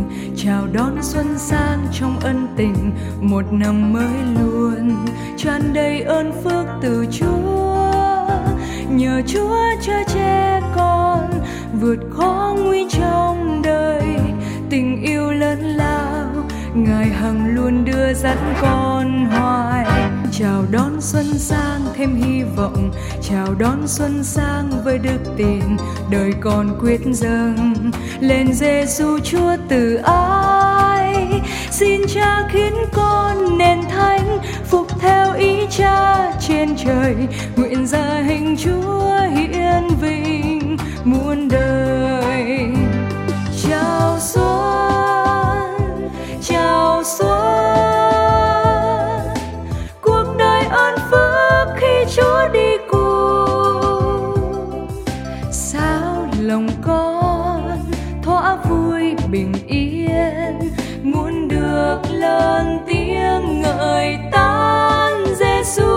chào đón xuân sang trong ân tình, một năm mới luôn tràn đầy ơn phước từ Chúa. Nhờ Chúa chở che con vượt khó nguy trong đời, tình yêu lớn lao Ngài hằng luôn đưa dẫn con hoài. Chào đón xuân sang thêm hy vọng, chào đón xuân sang với đức tin, đời con quyết dâng lên Giêsu Chúa từ ái. Xin Cha khiến con nên thánh, phục theo ý Cha trên trời, nguyện ra hình Chúa hiển vinh muôn đời. Chào xuân, chào xuân, cuộc đời ơn phước khi Chúa đi cùng. Sao lòng con thỏa vui bình yên, muốn được lớn tiếng ngợi tán Giêsu.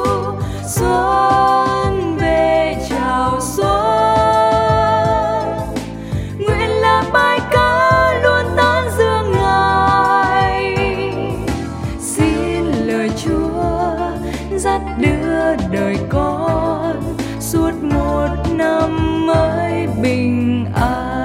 Xuân về chào xuân, nguyện là bài ca luôn tán dương Ngài. Xin lời Chúa dắt đưa đời con suốt một năm mới bình an.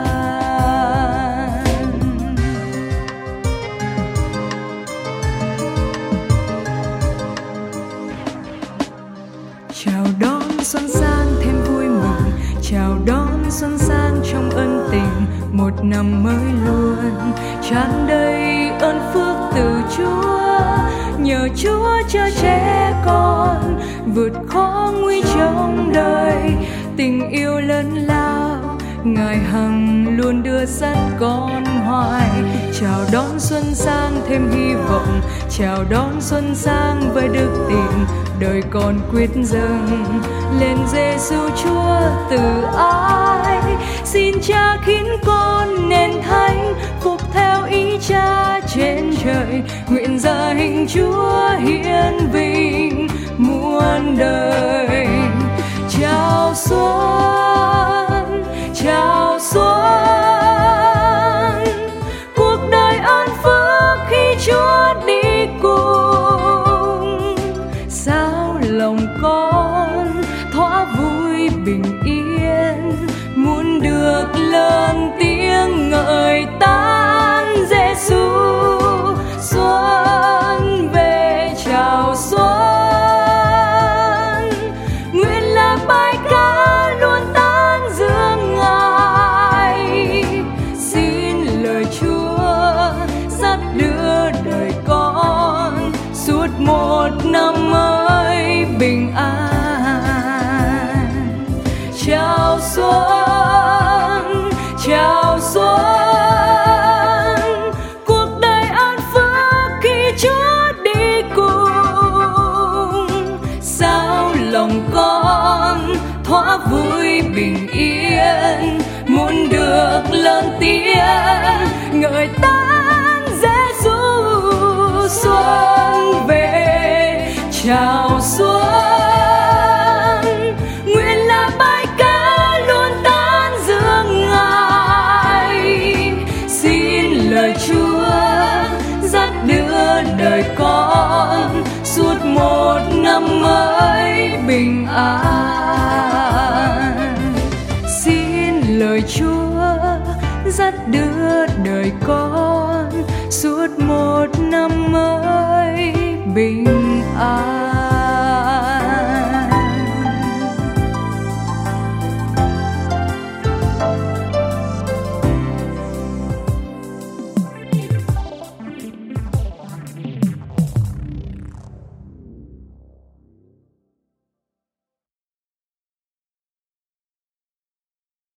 Chào đón xuân sang thêm vui mừng, chào đón xuân sang trong ân tình, một năm mới luôn tràn đầy ơn phước từ Chúa. Nhờ Chúa chở che con vượt khó nguy trong đời, tình yêu lớn lao Ngài hằng luôn đưa dẫn con hoài. Chào đón xuân sang thêm hy vọng, chào đón xuân sang với đức tin, đời con quyết dâng lên Giêsu Chúa từ ái. Xin Cha khiến con nên thánh, phục theo ý Cha trên trời, nguyện ra hình Chúa hiển vinh muôn đời. Chào xuân, chào xuân, cuộc đời ơn phước khi Chúa đi cùng. Sao lòng con thỏa vui bình yên, muốn được lớn tiếng ngợi tán Giêsu. Xuân về chào xuân, nguyện là bài ca luôn tán dương Ngài. Xin lời Chúa dắt đưa đời con suốt một năm mới bình an. Chào xuân, chào xuân, cuộc đời ơn phước khi Chúa đi cùng. Sao lòng con thỏa vui bình yên, muốn được lớn tiếng ngợi tán Giêsu. Xuân về chào xuân, nguyện là bài ca luôn tán dương Ngài. Xin lời Chúa dắt đưa đời con suốt một năm mới bình an. Xin lời Chúa dắt đưa đời con suốt một năm mới bình an.